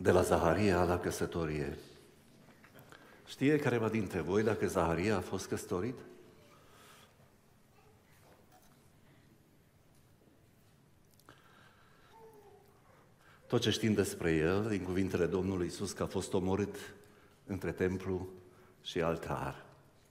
De la Zaharia la căsătorie. Știe careva dintre voi dacă Zaharia a fost căsătorit? Tot ce știm despre el, din cuvintele Domnului Iisus, că a fost omorât între templu și altar.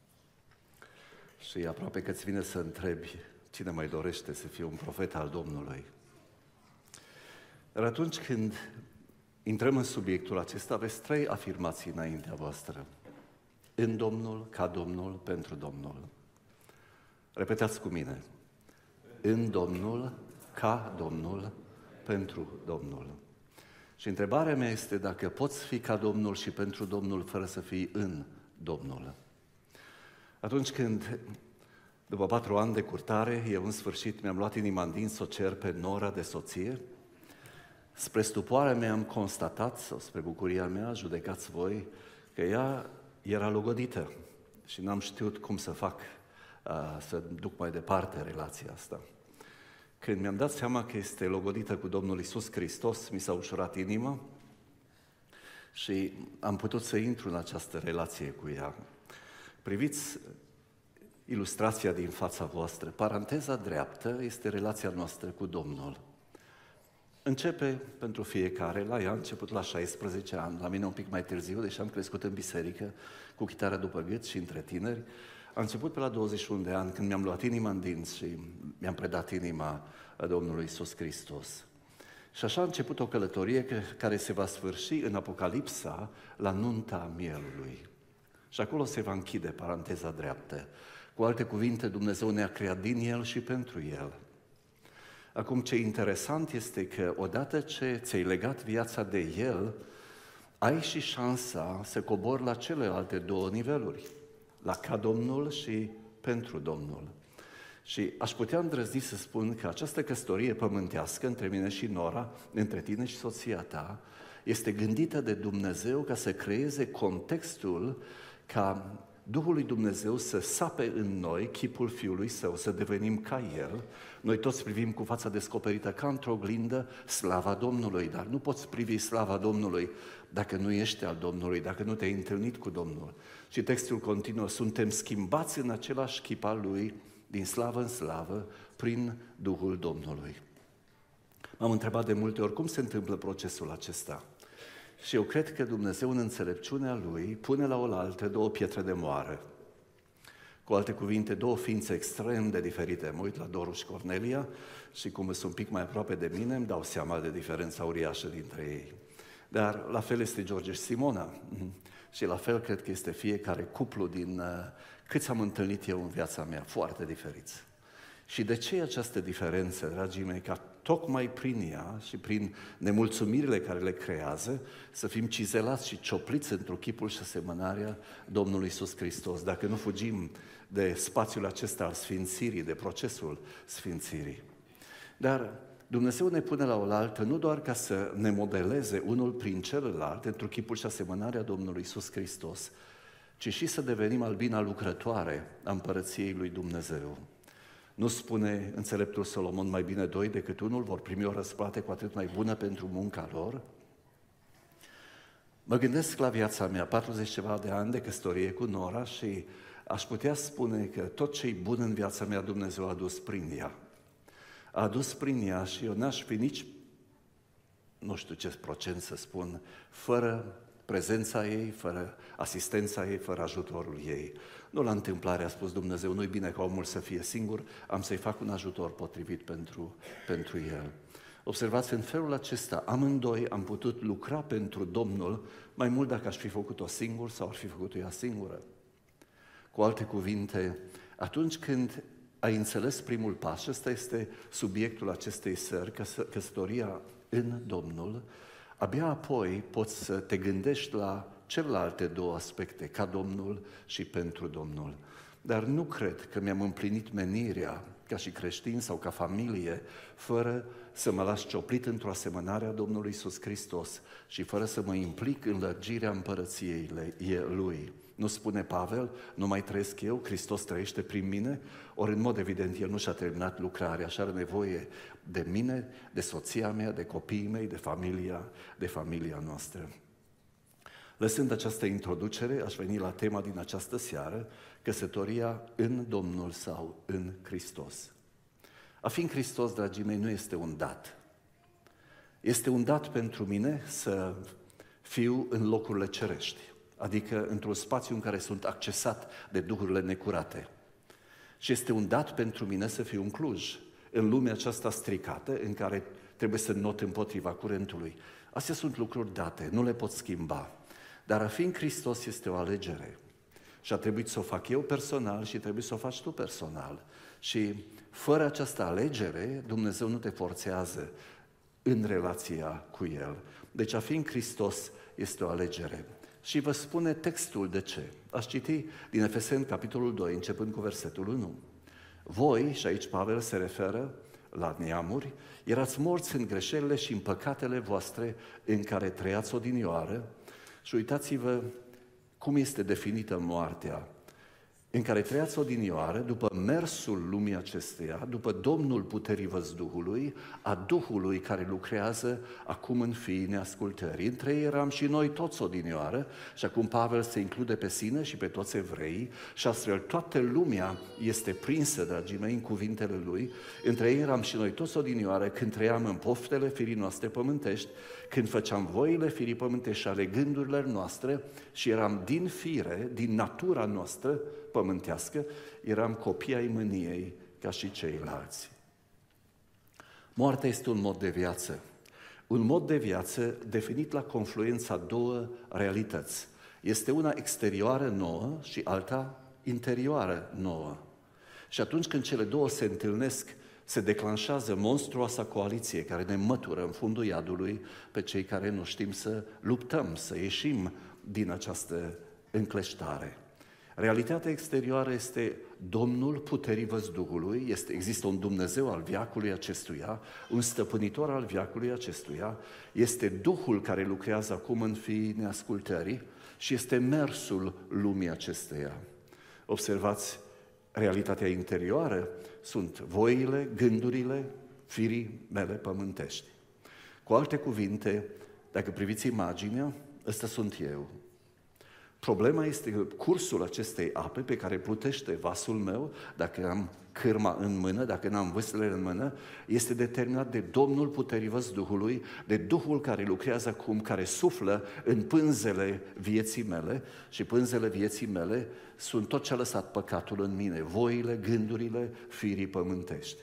Și aproape că îți vine să întrebi cine mai dorește să fie un profet al Domnului. Dar atunci când intrăm în subiectul acesta, aveți 3 afirmații înaintea voastră. În Domnul, ca Domnul, pentru Domnul. Repetați cu mine. În Domnul, ca Domnul, pentru Domnul. Și întrebarea mea este dacă poți fi ca Domnul și pentru Domnul fără să fii în Domnul. Atunci când, după 4 ani de curtare, eu în sfârșit mi-am luat inima în dinți să o cer pe Nora de soție, spre stupoarea mea am constatat, sau spre bucuria mea, judecați voi, că ea era logodită și n-am știut cum să fac să duc mai departe relația asta. Când mi-am dat seama că este logodită cu Domnul Iisus Hristos, mi s-a ușurat inima și am putut să intru în această relație cu ea. Priviți ilustrația din fața voastră. Paranteza dreaptă este relația noastră cu Domnul. Începe pentru fiecare, la ea a început la 16 ani, la mine un pic mai târziu, deși am crescut în biserică cu chitară după gât și între tineri. A început pe la 21 de ani, când mi-am luat inima în dinți și mi-am predat inima Domnului Iisus Hristos. Și așa a început o călătorie care se va sfârși în Apocalipsa la nunta mielului. Și acolo se va închide paranteza dreaptă. Cu alte cuvinte, Dumnezeu ne-a creat din El și pentru El. Acum, ce interesant este că odată ce ți-ai legat viața de El, ai și șansa să cobori la celelalte 2 niveluri, la ca Domnul și pentru Domnul. Și aș putea îndrăzni să spun că această căsătorie pământească între mine și Nora, între tine și soția ta, este gândită de Dumnezeu ca să creeze contextul ca Duhul lui Dumnezeu să sape în noi chipul Fiului Său, să devenim ca El. Noi toți privim cu fața descoperită ca într-o oglindă slava Domnului, dar nu poți privi slava Domnului dacă nu ești al Domnului, dacă nu te-ai întâlnit cu Domnul. Și textul continuă, suntem schimbați în același chip al Lui, din slavă în slavă, prin Duhul Domnului. M-am întrebat de multe ori cum se întâmplă procesul acesta. Și eu cred că Dumnezeu, în înțelepciunea Lui, pune la oaltă 2 pietre de moară. Cu alte cuvinte, 2 ființe extrem de diferite. Mă uit la Doru și Cornelia și cum sunt un pic mai aproape de mine, îmi dau seama de diferența uriașă dintre ei. Dar la fel este George și Simona. Și la fel cred că este fiecare cuplu din câți am întâlnit eu în viața mea, foarte diferiți. Și de ce această diferență, dragii mei, ca tocmai prin ea și prin nemulțumirile care le creează, să fim cizelați și ciopliți într-un chipul și asemănarea Domnului Iisus Hristos, dacă nu fugim de spațiul acesta al sfințirii, de procesul sfințirii. Dar Dumnezeu ne pune la oaltă nu doar ca să ne modeleze unul prin celălalt, într-un chipul și asemănarea Domnului Iisus Hristos, ci și să devenim albina lucrătoare a împărăției lui Dumnezeu. Nu spune înțeleptul Solomon, mai bine 2 decât 1 vor primi o răsplată cu atât mai bună pentru munca lor? Mă gândesc la viața mea, 40 ceva de ani de căsătorie cu Nora și aș putea spune că tot ce-i bun în viața mea Dumnezeu a adus prin ea. A adus prin ea și eu n-aș fi nici, nu știu ce procent să spun, fără prezența ei, fără asistența ei, fără ajutorul ei. Nu la întâmplare a spus Dumnezeu, nu-i bine ca omul să fie singur, am să-i fac un ajutor potrivit pentru el. Observați, în felul acesta, amândoi am putut lucra pentru Domnul mai mult dacă aș fi făcut-o singur sau ar fi făcut-o ea singură. Cu alte cuvinte, atunci când ai înțeles primul pas, și ăsta este subiectul acestei seri, căsătoria în Domnul, abia apoi poți să te gândești la celelalte 2 aspecte, ca Domnul și pentru Domnul. Dar nu cred că mi-am împlinit menirea ca și creștin sau ca familie, fără să mă las cioplit într-o asemănare a Domnului Iisus Hristos și fără să mă implic în lărgirea împărăției Lui. Nu spune Pavel, nu mai trăiesc eu, Hristos trăiește prin mine? Ori în mod evident El nu și-a terminat lucrarea și are nevoie de mine, de soția mea, de copiii mei, de familia noastră. Lăsând această introducere, aș veni la tema din această seară, căsătoria în Domnul sau în Hristos. A fi în Hristos, dragii mei, nu este un dat. Este un dat pentru mine să fiu în locurile cerești, adică într-un spațiu în care sunt accesat de duhurile necurate. Și este un dat pentru mine să fiu în Cluj, în lumea aceasta stricată, în care trebuie să not împotriva curentului. Astea sunt lucruri date, nu le pot schimba. Dar a fi în Hristos este o alegere. Și a trebuit să o fac eu personal și trebuie să o faci tu personal. Și fără această alegere, Dumnezeu nu te forțează în relația cu El. Deci a fi în Hristos este o alegere. Și vă spune textul de ce. Aș citi din Efeseni, capitolul 2, începând cu versetul 1. Voi, și aici Pavel se referă la neamuri, erați morți în greșelile și în păcatele voastre în care trăiați odinioară. Și uitați-vă cum este definită moartea, în care trăiați odinioară, după mersul lumii acesteia, după domnul puterii văzduhului, a Duhului care lucrează acum în fiii neascultării. Între ei eram și noi toți odinioară, și acum Pavel se include pe sine și pe toți evreii, și astfel toată lumea este prinsă, dragii mei, în cuvintele lui. Între ei eram și noi toți odinioară când trăiam în poftele firii noastre pământești, când făceam voile firii pământești și ale gândurilor noastre și eram din fire, din natura noastră pământească, eram copii ai mâniei ca și ceilalți. Moartea este un mod de viață. Un mod de viață definit la confluența două realități. Este una exterioară nouă și alta interioară nouă. Și atunci când cele două se întâlnesc, se declanșează monstruoasa coaliție care ne mătură în fundul iadului pe cei care nu știm să luptăm, să ieșim din această încleștare. Realitatea exterioară este Domnul puterii văzduhului, există un Dumnezeu al veacului acestuia, un stăpânitor al veacului acestuia, este Duhul care lucrează acum în fiii neascultării și este mersul lumii acesteia. Observați, realitatea interioară sunt voile, gândurile, firii mele pământești. Cu alte cuvinte, dacă priviți imaginea, ăsta sunt eu. Problema este că cursul acestei ape pe care plutește vasul meu, dacă am cârma în mână, dacă n-am vâslele în mână, este determinat de Domnul puterii văzduhului, de Duhul care lucrează acum, care suflă în pânzele vieții mele și pânzele vieții mele sunt tot ce a lăsat păcatul în mine, voile, gândurile, firii pământești.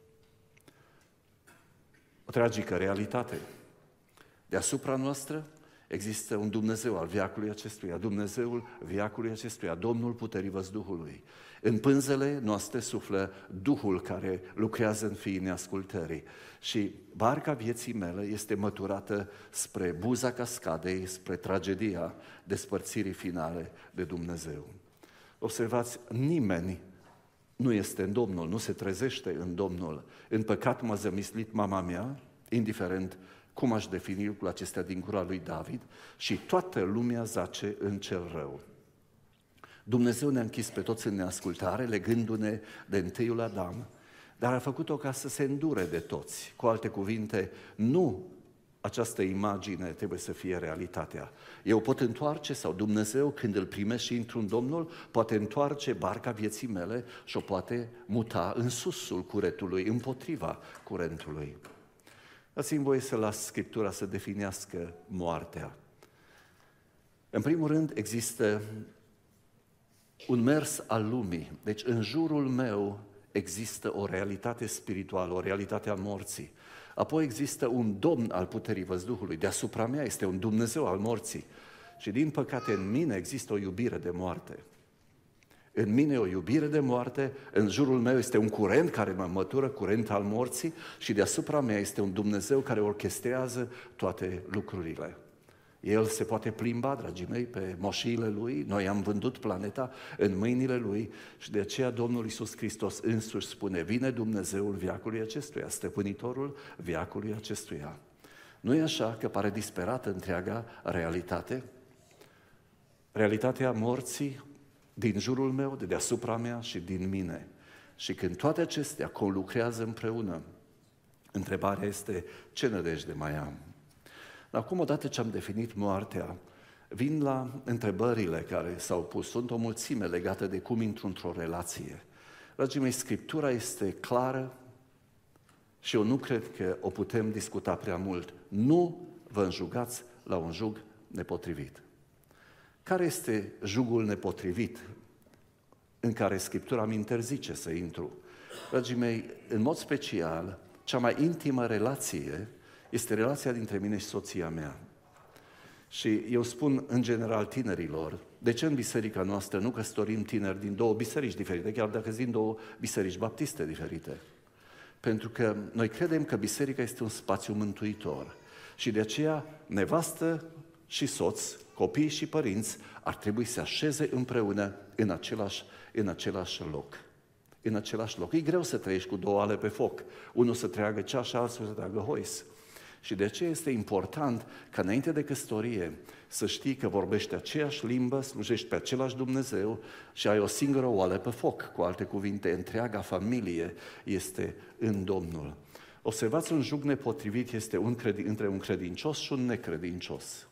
O tragică realitate. Deasupra noastră există un Dumnezeu al veacului acestuia, Dumnezeul veacului acestuia, Domnul puterii văzduhului. În pânzele noastre suflă Duhul care lucrează în fiii neascultării. Și barca vieții mele este măturată spre buza cascadei, spre tragedia despărțirii finale de Dumnezeu. Observați, nimeni nu este în Domnul, nu se trezește în Domnul. În păcat m-a zămislit mama mea, indiferent cum aș defini lucrul acestea din gura lui David, și toată lumea zace în cel rău. Dumnezeu ne-a închis pe toți în neascultare, legându-ne de întâiul Adam, dar a făcut-o ca să se îndure de toți. Cu alte cuvinte, nu această imagine trebuie să fie realitatea. Eu pot întoarce, sau Dumnezeu, când îl primesc și intru în Domnul, poate întoarce barca vieții mele și o poate muta în susul curetului, împotriva curentului. Dați-mi voie să las Scriptura să definească moartea. În primul rând, există un mers al lumii. Deci, în jurul meu există o realitate spirituală, o realitate a morții. Apoi există un domn al puterii văzduhului. Deasupra mea este un Dumnezeu al morții. Și, din păcate, în mine există o iubire de moarte. În mine o iubire de moarte, în jurul meu este un curent care mă mătură, curent al morții, și deasupra mea este un Dumnezeu care orchestrează toate lucrurile. El se poate plimba, dragii mei, pe moșiile Lui, noi am vândut planeta în mâinile Lui și de aceea Domnul Iisus Hristos însuși spune, vine Dumnezeul veacului acestuia, stăpânitorul veacului acestuia. Nu e așa că pare disperată întreaga realitate? Realitatea morții din jurul meu, de deasupra mea și din mine. Și când toate acestea conlucrează împreună, întrebarea este, ce nădejde mai am? Acum, odată ce am definit moartea, vin la întrebările care s-au pus. Sunt o mulțime legate de cum intru într-o relație. Dragii mei, Scriptura este clară și eu nu cred că o putem discuta prea mult. Nu vă înjugați la un jug nepotrivit. Care este jugul nepotrivit în care Scriptura îmi interzice să intru? Dragii mei, în mod special, cea mai intimă relație este relația dintre mine și soția mea. Și eu spun în general tinerilor, de ce în biserica noastră nu căsătorim tineri din două biserici diferite, chiar dacă sunt din două biserici baptiste diferite? Pentru că noi credem că biserica este un spațiu mântuitor și de aceea nevastă și soț, copii și părinți ar trebui să așeze împreună în același loc. În același loc. E greu să trăiești cu două ale pe foc. Unul să treagă ceașa, altul să treagă hois. Și de aceea este important ca înainte de căsătorie să știi că vorbești aceeași limbă, slujești pe același Dumnezeu și ai o singură oală pe foc. Cu alte cuvinte, întreaga familie este în Domnul. Observați, un jug nepotrivit este între un credincios și un necredincios.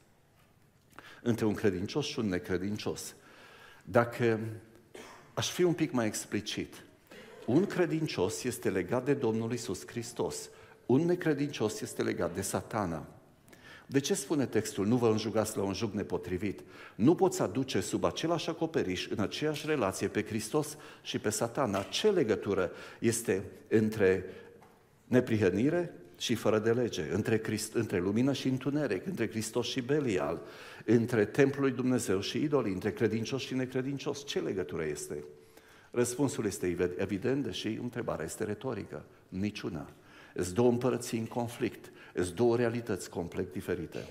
Între un credincios și un necredincios. Dacă aș fi un pic mai explicit, un credincios este legat de Domnul Iisus Hristos. Un necredincios este legat de Satana. De ce spune textul, nu vă înjugați la un jug nepotrivit? Nu poți aduce sub același acoperiș, în aceeași relație, pe Hristos și pe Satana. Ce legătură este între neprihănire și fără de lege, între lumină și întuneric, între Hristos și Belial, între templul lui Dumnezeu și idolii, între credincios și necredincios? Ce legătură este? Răspunsul este evident, deși întrebarea este retorică. Niciuna. Sunt două împărății în conflict, sunt două realități complet diferite.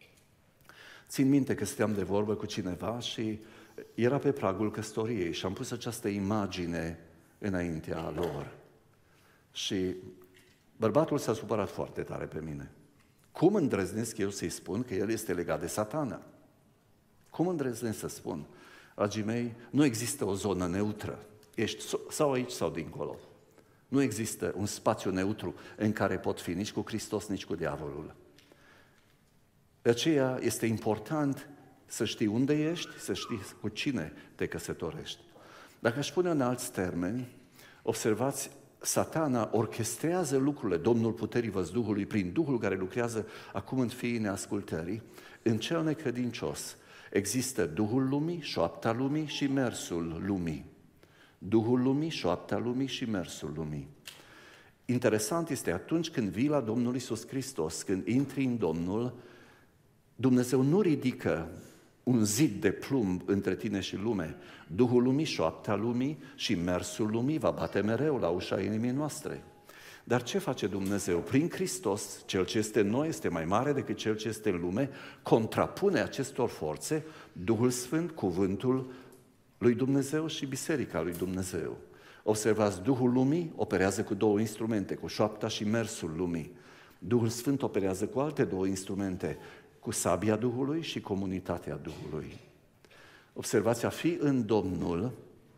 Țin minte că stăteam de vorbă cu cineva și era pe pragul căsătoriei și am pus această imagine înaintea lor. Și bărbatul s-a supărat foarte tare pe mine. Cum îndrăznesc eu să-i spun că el este legat de Satana? Cum îndrăznesc să spun? Dragii mei, nu există o zonă neutră. Ești sau aici sau dincolo. Nu există un spațiu neutru în care pot fi nici cu Hristos, nici cu diavolul. De aceea este important să știi unde ești, să știi cu cine te căsătorești. Dacă aș pune în alți termeni, observați, Satana orchestrează lucrurile, Domnul puterii văzduhului, prin Duhul care lucrează acum în fiii neascultării, în cel necredincios. Există Duhul lumii, șoapta lumii și mersul lumii. Duhul lumii, șoapta lumii și mersul lumii. Interesant este atunci când vii la Domnul Iisus Hristos, când intri în Domnul, Dumnezeu nu ridică un zid de plumb între tine și lume. Duhul lumii, șoapta lumii și mersul lumii va bate mereu la ușa inimii noastre. Dar ce face Dumnezeu? Prin Hristos, cel ce este în noi este mai mare decât cel ce este în lume, contrapune acestor forțe Duhul Sfânt, cuvântul lui Dumnezeu și Biserica lui Dumnezeu. Observați, Duhul lumii operează cu două instrumente, cu șoapta și mersul lumii. Duhul Sfânt operează cu alte două instrumente, cu sabia Duhului și comunitatea Duhului. Observați, a fi în Domnul,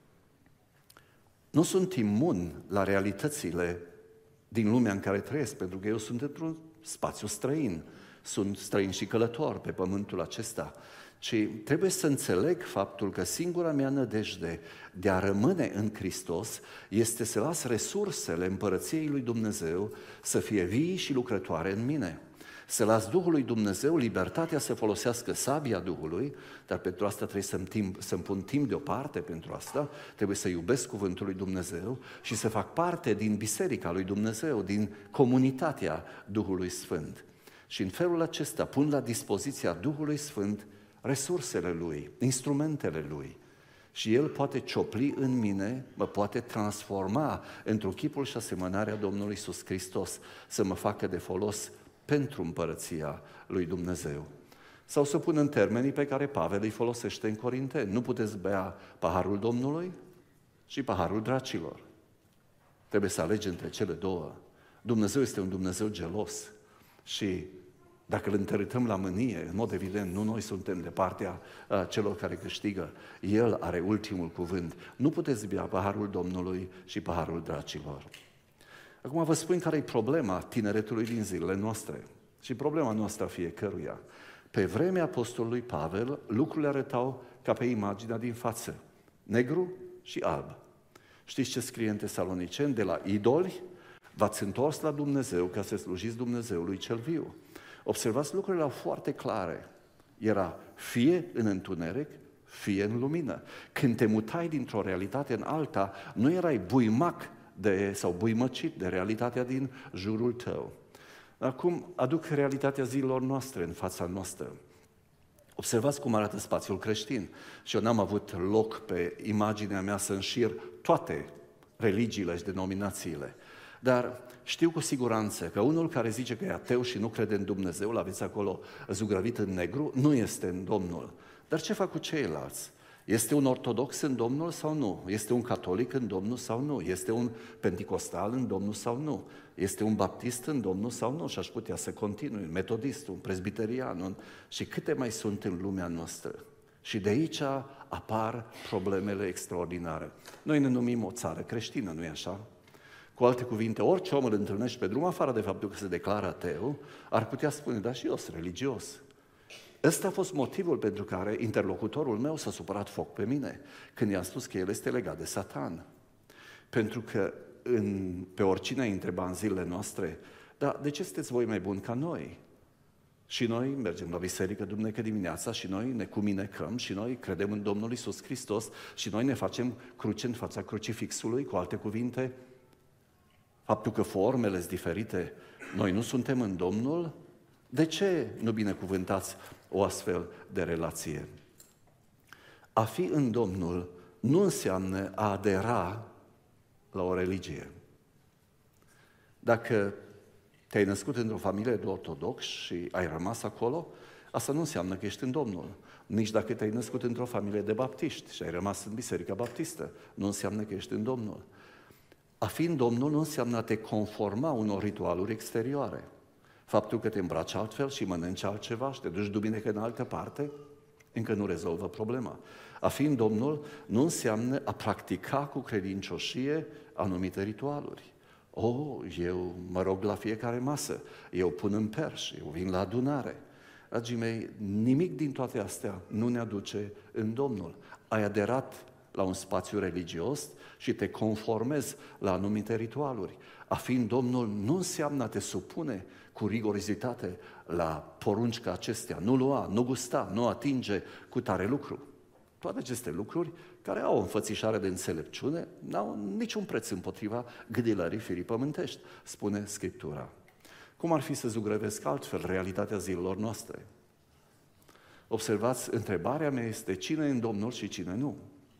nu sunt imun la realitățile din lumea în care trăiesc, pentru că eu sunt într-un spațiu străin, sunt străin și călător pe pământul acesta, ci trebuie să înțeleg faptul că singura mea nădejde de a rămâne în Hristos este să las resursele împărăției lui Dumnezeu să fie vii și lucrătoare în mine. Să las Duhul lui Dumnezeu libertatea să folosească sabia Duhului, dar pentru asta trebuie să-mi pun timp deoparte pentru asta, trebuie să iubesc cuvântul lui Dumnezeu și să fac parte din biserica lui Dumnezeu, din comunitatea Duhului Sfânt. Și în felul acesta pun la dispoziția Duhului Sfânt resursele Lui, instrumentele Lui. Și El poate ciopli în mine, mă poate transforma într-un chipul și asemănarea Domnului Iisus Hristos, să mă facă de folos pentru împărăția lui Dumnezeu. Sau să pun în termenii pe care Pavel îi folosește în Corinteni. Nu puteți bea paharul Domnului și paharul dracilor. Trebuie să alegi între cele două. Dumnezeu este un Dumnezeu gelos și dacă îl întărâtăm la mânie, în mod evident, nu noi suntem de partea celor care câștigă. El are ultimul cuvânt. Nu puteți bea paharul Domnului și paharul dracilor. Acum vă spun care e problema tineretului din zilele noastre și problema noastră a fiecăruia. Pe vremea apostolului Pavel, lucrurile arătau ca pe imaginea din față, negru și alb. Știți ce scrie în Tesaloniceni? De la idoli v-ați întors la Dumnezeu ca să slujiți Dumnezeului cel viu. Observați, lucrurile erau foarte clare. Era fie în întuneric, fie în lumină. Când te mutai dintr-o realitate în alta, nu erai buimac sau buimăcit de realitatea din jurul tău. Acum aduc realitatea zilelor noastre în fața noastră. Observați cum arată spațiul creștin. Și eu n-am avut loc pe imaginea mea să înșir toate religiile și denominațiile. Dar știu cu siguranță că unul care zice că e ateu și nu crede în Dumnezeu, l-aveți acolo zugrăvit în negru, nu este în Domnul. Dar ce fac cu ceilalți? Este un ortodox în Domnul sau nu? Este un catolic în Domnul sau nu? Este un penticostal în Domnul sau nu? Este un baptist în Domnul sau nu? Și aș putea să continui, un metodist, un presbiterian, și câte mai sunt în lumea noastră. Și de aici apar problemele extraordinare. Noi ne numim o țară creștină, nu-i așa? Cu alte cuvinte, orice om îl întâlnești pe drum, afară de faptul că se declară ateu, ar putea spune, da, și eu sunt religios. Ăsta a fost motivul pentru care interlocutorul meu s-a supărat foc pe mine, când i-am spus că el este legat de Satan. Pentru că pe oricine îi întreba în zilele noastre, dar de ce sunteți voi mai buni ca noi? Și noi mergem la biserică duminică dimineața și noi ne cuminecăm și noi credem în Domnul Iisus Hristos și noi ne facem cruce în fața crucifixului, cu alte cuvinte, faptul că formele sunt diferite, noi nu suntem în Domnul, de ce nu binecuvântați o astfel de relație? A fi în Domnul nu înseamnă a adera la o religie. Dacă te-ai născut într-o familie de ortodoxi și ai rămas acolo, asta nu înseamnă că ești în Domnul. Nici dacă te-ai născut într-o familie de baptiști și ai rămas în Biserica Baptistă, nu înseamnă că ești în Domnul. A fi în Domnul nu înseamnă a te conforma unor ritualuri exterioare. Faptul că te îmbraci altfel și mănânci altceva și te duci duminică în altă parte, încă nu rezolvă problema. A fi în Domnul nu înseamnă a practica cu credincioșie anumite ritualuri. Eu mă rog la fiecare masă, eu pun în perși, eu vin la adunare. Dragii mei, nimic din toate astea nu ne aduce în Domnul. Ai aderat la un spațiu religios și te conformezi la anumite ritualuri. A fi în Domnul nu înseamnă a te supune cu rigorozitate la porunci ca acestea, nu lua, nu gusta, nu atinge cu tare lucru. Toate aceste lucruri, care au o înfățișare de înțelepciune, n-au niciun preț împotriva gâdilării firii pământești, spune Scriptura. Cum ar fi să zugrăvesc altfel realitatea zilelor noastre? Observați, întrebarea mea este cine e în Domnul și cine nu.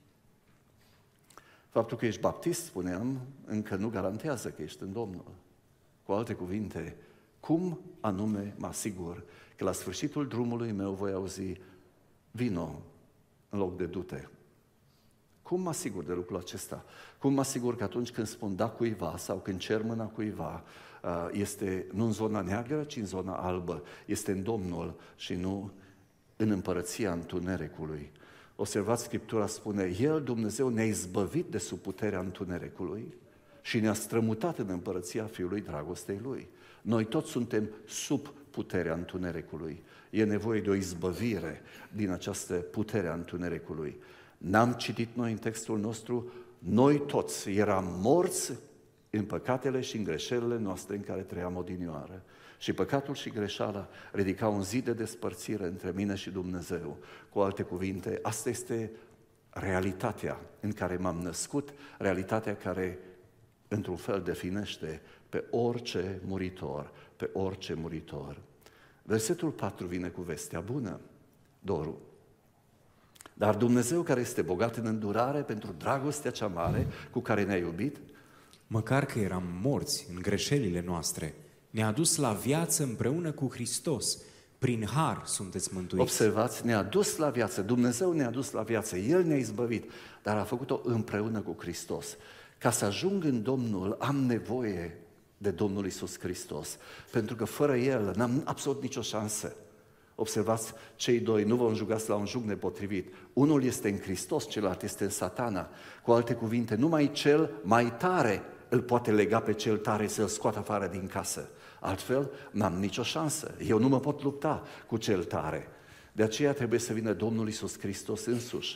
Faptul că ești baptist, spuneam, încă nu garantează că ești în Domnul. Cu alte cuvinte, cum anume mă asigur că la sfârșitul drumului meu voi auzi vino în loc de du-te? Cum mă asigur de lucrul acesta? Cum mă asigur că atunci când spun da cuiva sau când cer mâna cuiva, este nu în zona neagră, ci în zona albă, este în Domnul și nu în împărăția întunericului? Observați, Scriptura spune, El, Dumnezeu, ne-a izbăvit de sub puterea întunericului și ne-a strămutat în împărăția Fiului dragostei Lui. Noi toți suntem sub puterea întunericului. E nevoie de o izbăvire din această putere a întunericului. N-am citit noi în textul nostru, noi toți eram morți în păcatele și în greșelile noastre în care trăiam odinioară. Și păcatul și greșeala ridicau un zid de despărțire între mine și Dumnezeu. Cu alte cuvinte, asta este realitatea în care m-am născut, realitatea care, într-un fel, definește pe orice muritor, pe orice muritor. Versetul 4 vine cu vestea bună, Doru. Dar Dumnezeu, care este bogat în îndurare pentru dragostea cea mare cu care ne-a iubit, măcar că eram morți în greșelile noastre, ne-a dus la viață împreună cu Hristos. Prin har sunteți mântuiți. Observați, ne-a dus la viață, Dumnezeu ne-a dus la viață, El ne-a izbăvit, dar a făcut-o împreună cu Hristos. Ca să ajung în Domnul, am nevoie de Domnul Iisus Hristos, pentru că fără El n-am absolut nicio șansă. Observați, cei doi nu vă înjugați la un jug nepotrivit. Unul este în Hristos, celălalt este în Satana. Cu alte cuvinte, numai cel mai tare îl poate lega pe cel tare să-l scoată afară din casă. Altfel, n-am nicio șansă. Eu nu mă pot lupta cu cel tare. De aceea trebuie să vină Domnul Iisus Hristos însuși.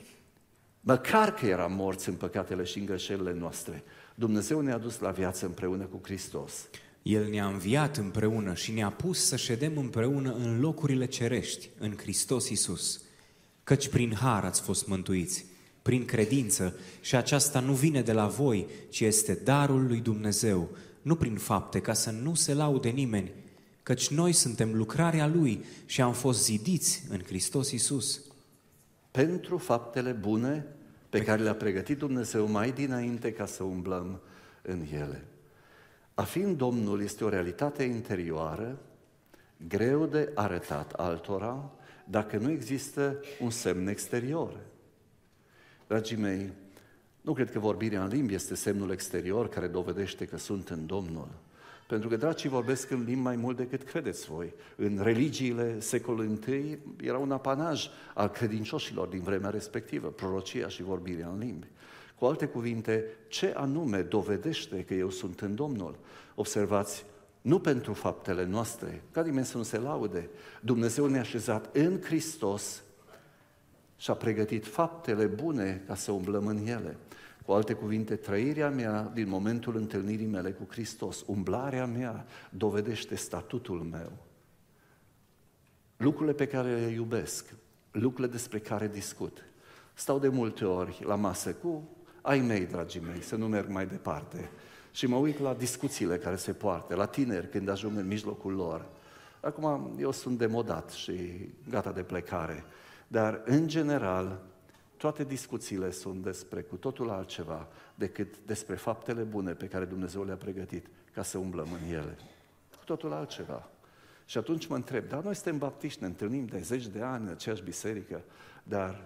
Măcar că eram morți în păcatele și în greșelile noastre, Dumnezeu ne-a dus la viață împreună cu Hristos. El ne-a înviat împreună și ne-a pus să ședem împreună în locurile cerești, în Hristos Iisus. Căci prin har ați fost mântuiți, prin credință, și aceasta nu vine de la voi, ci este darul lui Dumnezeu, nu prin fapte, ca să nu se laude nimeni, căci noi suntem lucrarea Lui și am fost zidiți în Hristos Iisus. Pentru faptele bune pe care le-a pregătit Dumnezeu mai dinainte ca să umblăm în ele. A fi în Domnul este o realitate interioară, greu de arătat altora, dacă nu există un semn exterior. Dragii mei, nu cred că vorbirea în limbi este semnul exterior care dovedește că sunt în Domnul. Pentru că dracii vorbesc în limbi mai mult decât credeți voi. În religiile secolului I era un apanaj al credincioșilor din vremea respectivă, prorocia și vorbirea în limbi. Cu alte cuvinte, ce anume dovedește că eu sunt în Domnul? Observați, nu pentru faptele noastre, ca nimeni să nu se laude. Dumnezeu ne-a așezat în Hristos și a pregătit faptele bune ca să umblăm în ele. Cu alte cuvinte, trăirea mea din momentul întâlnirii mele cu Hristos, umblarea mea dovedește statutul meu. Lucrurile pe care le iubesc, lucrurile despre care discut. Stau de multe ori la masă cu ai mei, dragii mei, să nu merg mai departe, și mă uit la discuțiile care se poartă, la tineri când ajung în mijlocul lor. Acum, eu sunt demodat și gata de plecare, dar, în general, toate discuțiile sunt despre cu totul altceva decât despre faptele bune pe care Dumnezeu le-a pregătit ca să umblăm în ele. Cu totul altceva. Și atunci mă întreb, dar noi suntem baptiști, ne întâlnim de 10 de ani în aceeași biserică, dar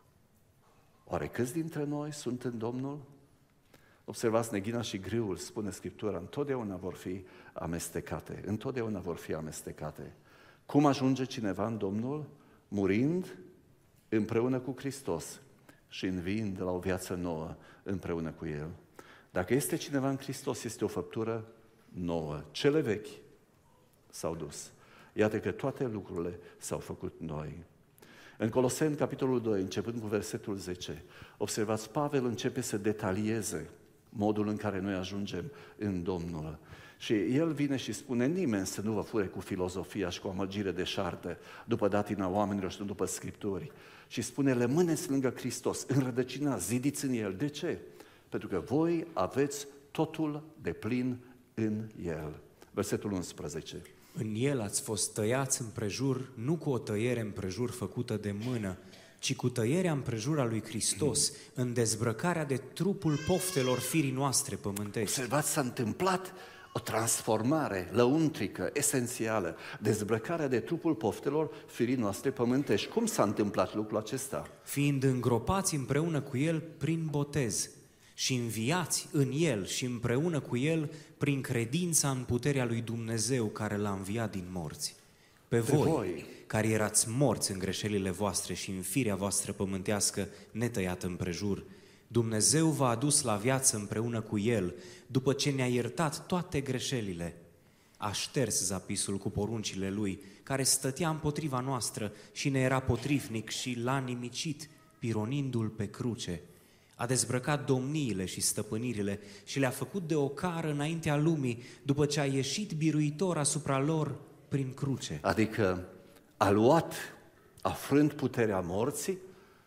oare câți dintre noi sunt în Domnul? Observați, neghina și grâul, spune Scriptura, întotdeauna vor fi amestecate. Întotdeauna vor fi amestecate. Cum ajunge cineva în Domnul? Murind împreună cu Hristos și înviind la o viață nouă împreună cu El. Dacă este cineva în Hristos, este o făptură nouă. Cele vechi s-au dus. Iată că toate lucrurile s-au făcut noi. În Coloseni, capitolul 2, începând cu versetul 10, observați, Pavel începe să detalieze modul în care noi ajungem în Domnul. Și el vine și spune, nimeni să nu vă fure cu filozofia și cu amăgire deșartă, după datina oamenilor și nu după Scripturi. Și spune, rămâneți lângă Hristos, înrădăcinați, zidiți în El. De ce? Pentru că voi aveți totul deplin în El. Versetul 11. În El ați fost tăiați împrejur, nu cu o tăiere împrejur făcută de mână, ci cu tăierea împrejur a lui Hristos, în dezbrăcarea de trupul poftelor firii noastre pământești. Observați, s-a întâmplat o transformare lăuntrică, esențială, dezbrăcarea de trupul poftelor firii noastre pământești. Cum s-a întâmplat lucrul acesta? Fiind îngropați împreună cu El prin botez și înviați în El și împreună cu El prin credința în puterea lui Dumnezeu care L-a înviat din morți. Pe voi, care erați morți în greșelile voastre și în firea voastră pământească netăiată împrejur, Dumnezeu v-a adus la viață împreună cu El, după ce ne-a iertat toate greșelile. A șters zapisul cu poruncile Lui, care stătea împotriva noastră și ne era potrivnic, și l-a nimicit, pironindu-l pe cruce. A dezbrăcat domniile și stăpânirile și le-a făcut de ocară înaintea lumii, după ce a ieșit biruitor asupra lor prin cruce. Adică a luat, afrând puterea morții,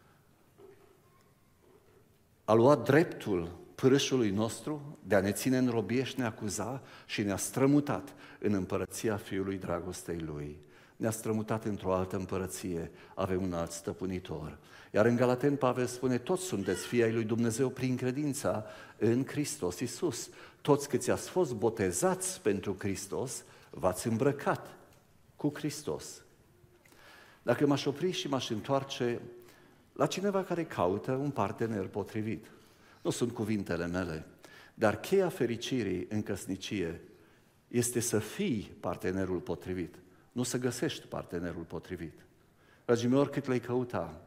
a luat dreptul pârâșului nostru de a ne ține în robie și ne acuza și ne-a strămutat în împărăția Fiului dragostei Lui. Ne-a strămutat într-o altă împărăție, avem un alt stăpânitor. Iar în Galateni Pavel spune, toți sunteți fii ai lui Dumnezeu prin credința în Hristos Iisus. Toți câți ați fost botezați pentru Hristos, v-ați îmbrăcat cu Hristos. Dacă m-aș opri și m-aș întoarce la cineva care caută un partener potrivit, nu sunt cuvintele mele, dar cheia fericirii în căsnicie este să fii partenerul potrivit, nu să găsești partenerul potrivit. Dragii mei, oricât le-ai căuta,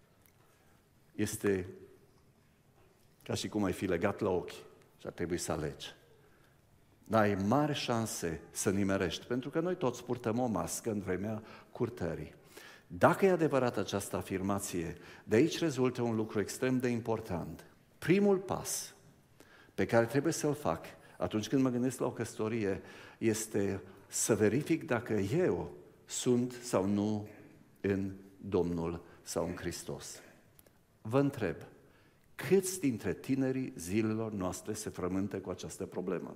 este ca și cum ai fi legat la ochi și ar trebui să alegi. N-ai mari șanse să nimerești, pentru că noi toți purtăm o mască în vremea curtării. Dacă e adevărat această afirmație, de aici rezultă un lucru extrem de important. Primul pas pe care trebuie să-l fac atunci când mă gândesc la o căsătorie este să verific dacă eu sunt sau nu în Domnul sau în Hristos. Vă întreb, câți dintre tinerii zilelor noastre se frământă cu această problemă?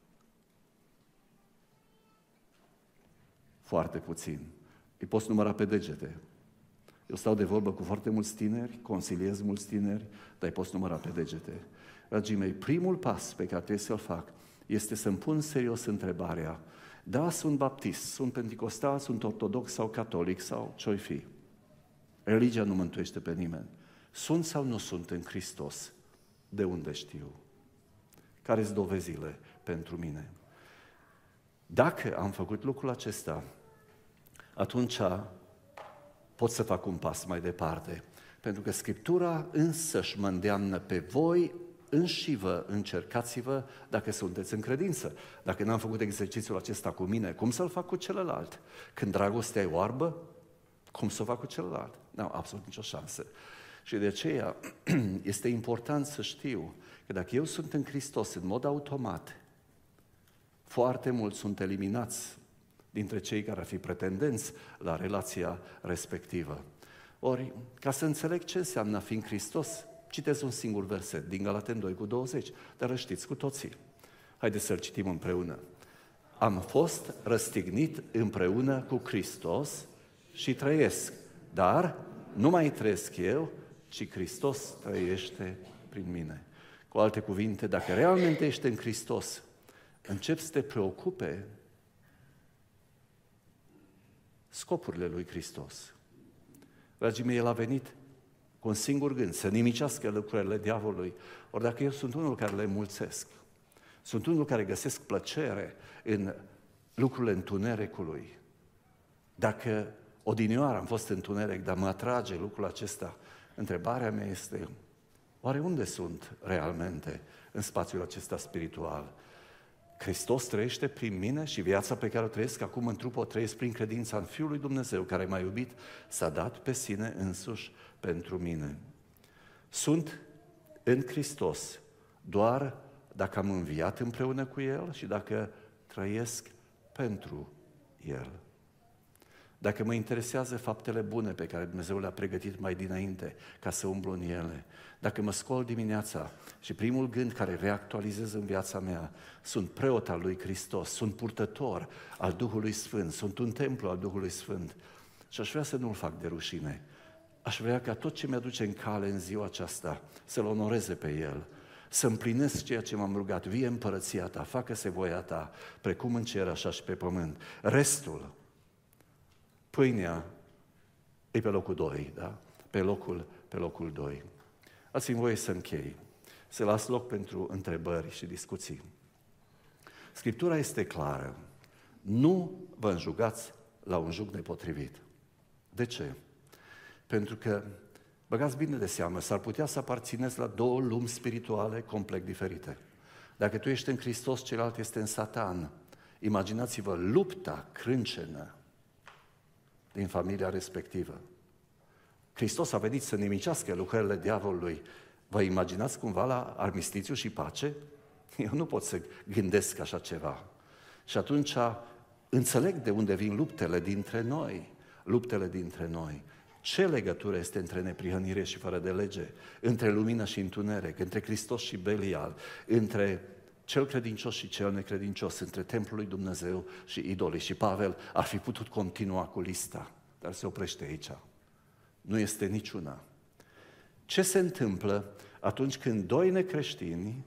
Foarte puțin. Îi poți număra pe degete. Eu stau de vorbă cu foarte mulți tineri, consiliez mulți tineri, dar îi poți număra pe degete. Dragii mei, primul pas pe care trebuie să-l fac este să-mi pun serios întrebarea: da, sunt baptist, sunt penticostal, sunt ortodox sau catolic sau ce-o fi. Religia nu mântuiește pe nimeni. Sunt sau nu sunt în Hristos? De unde știu? Care-s dovezile pentru mine? Dacă am făcut lucrul acesta, atunci pot să fac un pas mai departe. Pentru că Scriptura însăși mă îndeamnă pe voi înșivă, încercați-vă dacă sunteți în credință. Dacă n-am făcut exercițiul acesta cu mine, cum să-l fac cu celălalt? Când dragostea e oarbă, cum să o fac cu celălalt? N-am absolut nicio șansă. Și de aceea este important să știu că dacă eu sunt în Hristos în mod automat, foarte mulți sunt eliminați dintre cei care ar fi pretendenți la relația respectivă. Ori, ca să înțeleg ce înseamnă a fi în Hristos, citesc un singur verset din Galaten 2:20, dar îl știți cu toții. Haideți să-l citim împreună. Am fost răstignit împreună cu Hristos și trăiesc, dar nu mai trăiesc eu, ci Hristos trăiește prin mine. Cu alte cuvinte, dacă realmente ești în Hristos, începi să te preocupe scopurile lui Hristos. Dragii mei, El a venit cu un singur gând, să nimicească lucrurile diavolului. Ori dacă eu sunt unul care le mulțesc, sunt unul care găsesc plăcere în lucrurile întunericului, dacă odinioară am fost întuneric, dar mă atrage lucrul acesta, întrebarea mea este, oare unde sunt realmente în spațiul acesta spiritual? Hristos trăiește prin mine și viața pe care o trăiesc acum în trup o trăiesc prin credința în Fiul lui Dumnezeu, care m-a iubit, s-a dat pe sine însuși pentru mine. Sunt în Hristos doar dacă am înviat împreună cu El și dacă trăiesc pentru El. Dacă mă interesează faptele bune pe care Dumnezeu le-a pregătit mai dinainte ca să umblu în ele, dacă mă scol dimineața și primul gând care reactualizez în viața mea, sunt preot al lui Hristos, sunt purtător al Duhului Sfânt, sunt un templu al Duhului Sfânt și aș vrea să nu-l fac de rușine. Aș vrea ca tot ce mi-aduce în cale în ziua aceasta să-L onoreze pe El, să împlinesc ceea ce m-am rugat, vie împărăția Ta, facă-se voia Ta, precum în cer, așa și pe pământ. Restul, pâinea e pe locul 2, da? Pe locul 2. Dați-mi voie să închei, să las loc pentru întrebări și discuții. Scriptura este clară. Nu vă înjugați la un jug nepotrivit. De ce? Pentru că, băgați bine de seamă, s-ar putea să aparțineți la două lumi spirituale complet diferite. Dacă tu ești în Hristos, celălalt este în Satan. Imaginați-vă lupta crâncenă din familia respectivă. Hristos a venit să nimicească lucrările diavolului. Vă imaginați cumva la armistițiu și pace? Eu nu pot să gândesc așa ceva. Și atunci înțeleg de unde vin luptele dintre noi. Luptele dintre noi. Ce legătură este între neprihănire și fără de lege? Între lumină și întuneric? Între Hristos și Belial? Între cel credincios și cel necredincios? Între templul lui Dumnezeu și idolii? Și Pavel ar fi putut continua cu lista, dar se oprește aici. Nu este niciuna. Ce se întâmplă atunci când doi necreștini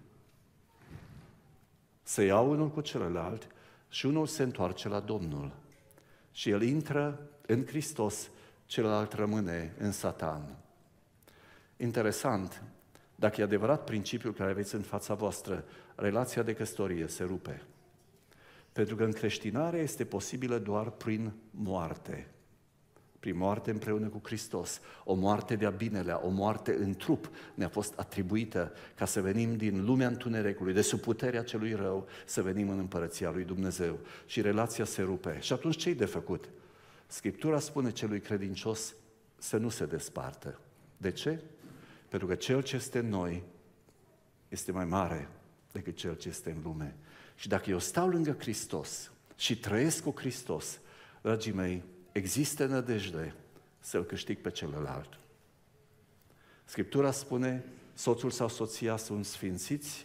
se iau unul cu celălalt și unul se întoarce la Domnul? și el intră în Hristos, celălalt rămâne în Satan. Interesant, dacă e adevărat principiul care aveți în fața voastră, relația de căsătorie se rupe. Pentru că încreștinarea este posibilă doar prin moarte. Prin moarte împreună cu Hristos. O moarte de-a binelea, o moarte în trup ne-a fost atribuită ca să venim din lumea întunericului, de sub puterea celui rău, să venim în împărăția lui Dumnezeu. Și relația se rupe. Și atunci ce-i de făcut? Scriptura spune celui credincios să nu se despartă. De ce? Pentru că cel ce este în noi este mai mare decât cel ce este în lume. Și dacă eu stau lângă Hristos și trăiesc cu Hristos, dragii mei, există nădejde să-l câștig pe celălalt. Scriptura spune, soțul sau soția sunt sfințiți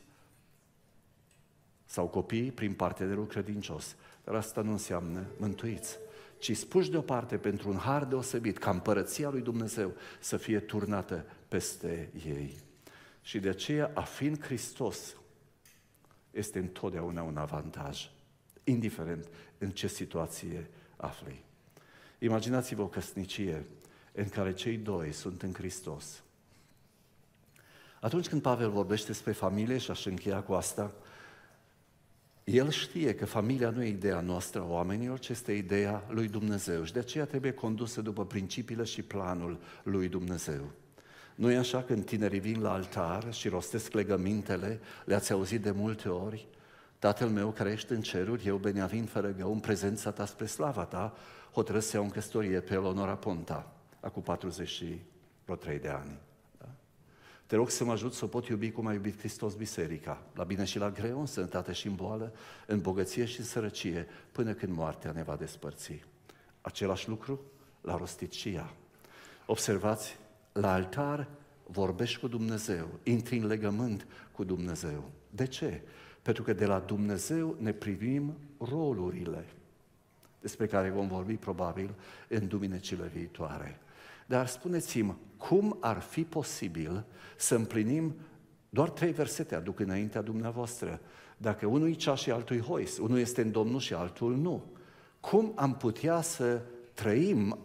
sau copiii prin partenerul credincios. Dar asta nu înseamnă mântuiți, ci spuși deoparte pentru un har deosebit, ca împărăția lui Dumnezeu să fie turnată peste ei. Și de aceea, a fi în Hristos este întotdeauna un avantaj, indiferent în ce situație afli. Imaginați-vă o căsnicie în care cei doi sunt în Hristos. Atunci când Pavel vorbește despre familie, și aș încheia cu asta, el știe că familia nu e ideea noastră a oamenilor, ci este ideea lui Dumnezeu și de aceea trebuie condusă după principiile și planul lui Dumnezeu. Nu e așa când tinerii vin la altar și rostesc legămintele, le-ați auzit de multe ori, Tatăl meu care ești în ceruri, eu, Beniavin Fărăgău, în prezența ta spre slava ta, hotărăsc să iau în căsătorie pe Eleonora Ponta, acum 43 de ani. Da? Te rog să mă ajut să o pot iubi cum a iubit Hristos biserica, la bine și la greu, în sănătate și în boală, în bogăție și în sărăcie, până când moartea ne va despărți. Același lucru l-a rostit și ea. Observați, la altar vorbești cu Dumnezeu, intri în legământ cu Dumnezeu. De ce? Pentru că de la Dumnezeu ne privim rolurile, despre care vom vorbi probabil în duminicile viitoare. Dar spuneți-mi, cum ar fi posibil să împlinim doar 3 versete aduc înaintea dumneavoastră, dacă unul e ceas și altul e hois, unul este în Domnul și altul nu? Cum am putea să trăim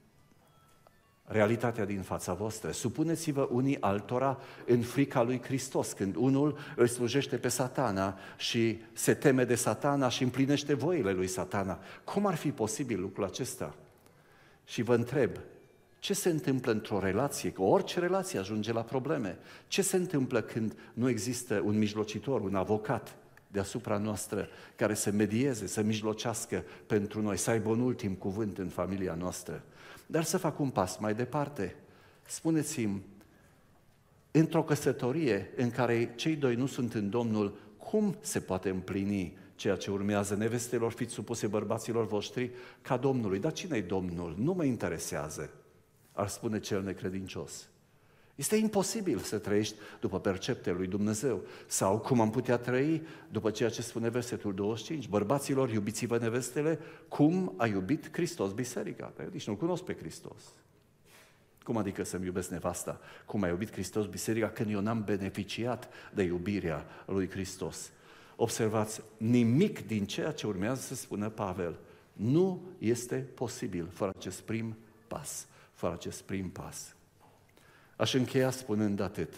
realitatea din fața voastră? Supuneți-vă unii altora în frica lui Hristos, când unul îl slujește pe Satana și se teme de Satana și împlinește voile lui Satana. Cum ar fi posibil lucrul acesta? Și vă întreb, ce se întâmplă într-o relație? Că orice relație ajunge la probleme. Ce se întâmplă când nu există un mijlocitor, un avocat deasupra noastră care să medieze, să mijlocească pentru noi, să aibă un ultim cuvânt în familia noastră? Dar să fac un pas mai departe. Spuneți-mi, într-o căsătorie în care cei doi nu sunt în Domnul, cum se poate împlini ceea ce urmează? Nevestelor, fiți supuse bărbaților voștri ca Domnului. Dar cine-i Domnul? Nu mă interesează, ar spune cel necredincios. Este imposibil să trăiești după perceptele lui Dumnezeu. Sau cum am putea trăi după ceea ce spune versetul 25. Bărbaților, iubiți-vă nevestele cum a iubit Hristos biserica. Deci nu-L cunosc pe Hristos. Cum adică să-mi iubesc nevasta? Cum a iubit Hristos biserica când eu n-am beneficiat de iubirea lui Hristos? Observați, nimic din ceea ce urmează să spună Pavel nu este posibil fără acest prim pas. Fără acest prim pas. Aș încheia spunând atât.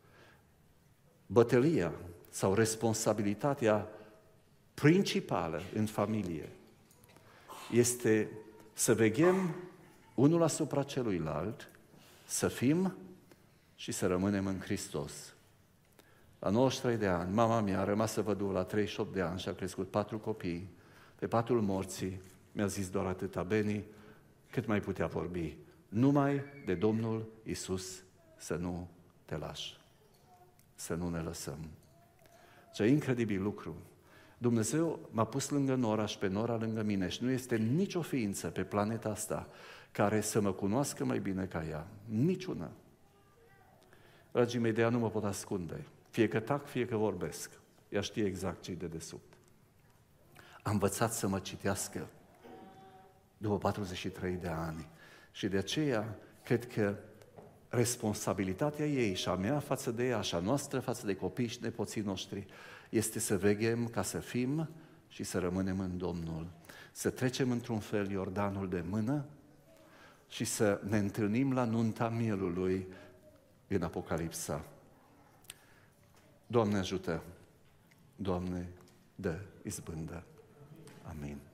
Bătălia sau responsabilitatea principală în familie este să veghem unul asupra celuilalt, să fim și să rămânem în Hristos. La 93 de ani, mama mea a rămas văduvă la 38 de ani și a crescut 4 copii. Pe patul morții mi-a zis doar atâta: Beni, cât mai putea vorbi? Numai de Domnul Iisus să nu te lași, să nu ne lăsăm. Ce incredibil lucru! Dumnezeu m-a pus lângă Nora și pe Nora lângă mine și nu este nicio ființă pe planeta asta care să mă cunoască mai bine ca ea. Niciuna. Dragii mei, de ea nu mă pot ascunde. Fie că tac, fie că vorbesc. Ea știe exact ce-i de desubt. Am învățat să mă citească după 43 de ani. Și de aceea, cred că responsabilitatea ei și a mea față de ea și a noastră față de copii și nepoții noștri este să veghem ca să fim și să rămânem în Domnul, să trecem într-un fel Iordanul de mână și să ne întâlnim la nunta mielului în Apocalipsa. Doamne ajută! Doamne, dă izbândă! Amin.